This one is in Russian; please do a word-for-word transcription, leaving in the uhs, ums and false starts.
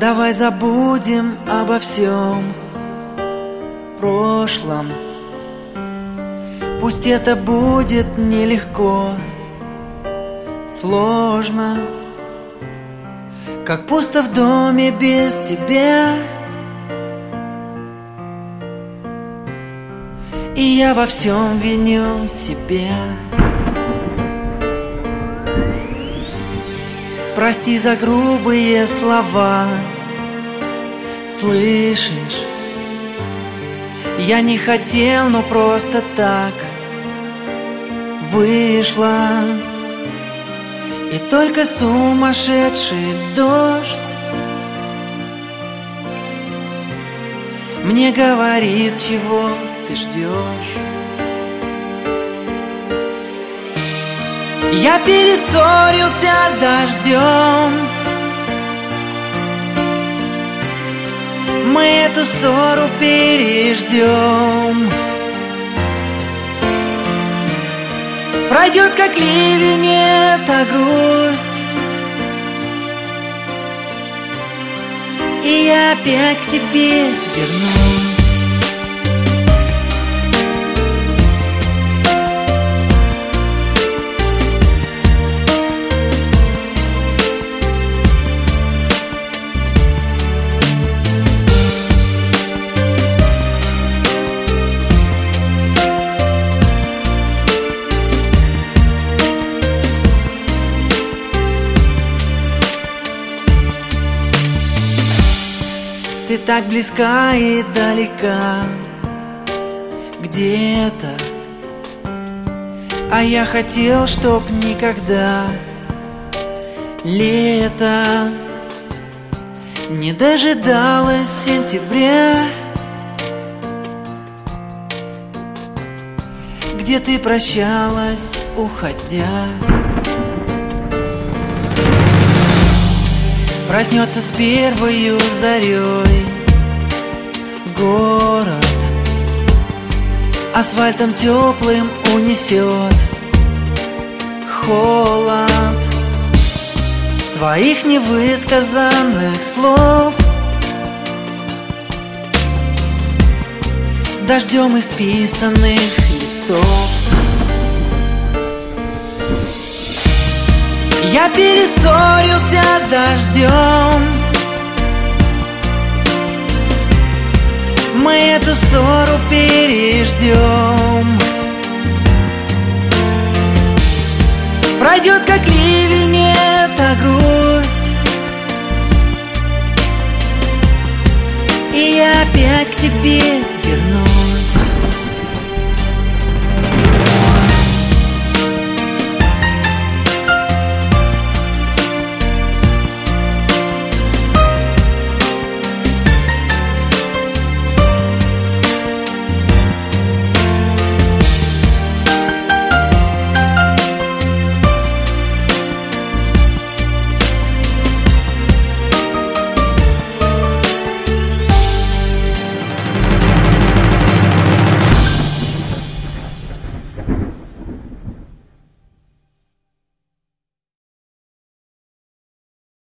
Давай забудем обо всем прошлом. Пусть это будет нелегко, сложно, как пусто в доме без тебя. И я во всем виню себя. Прости за грубые слова. Слышишь? Я не хотел, но просто так вышло. И только сумасшедший дождь мне говорит, чего ты ждешь. Я перессорился с дождем. Мы эту ссору переждем. Пройдет, как ливень, эта грусть, и я опять к тебе вернусь. Ты так близка и далека где-то, а я хотел, чтоб никогда лето не дожидалось сентября, где ты прощалась, уходя. Проснется с первою зарей город, асфальтом теплым унесет холод твоих невысказанных слов, дождем исписанных листов. Я перессорился с дождем. Мы эту ссору переждем. Пройдет, как ливень, эта грусть, и я опять к тебе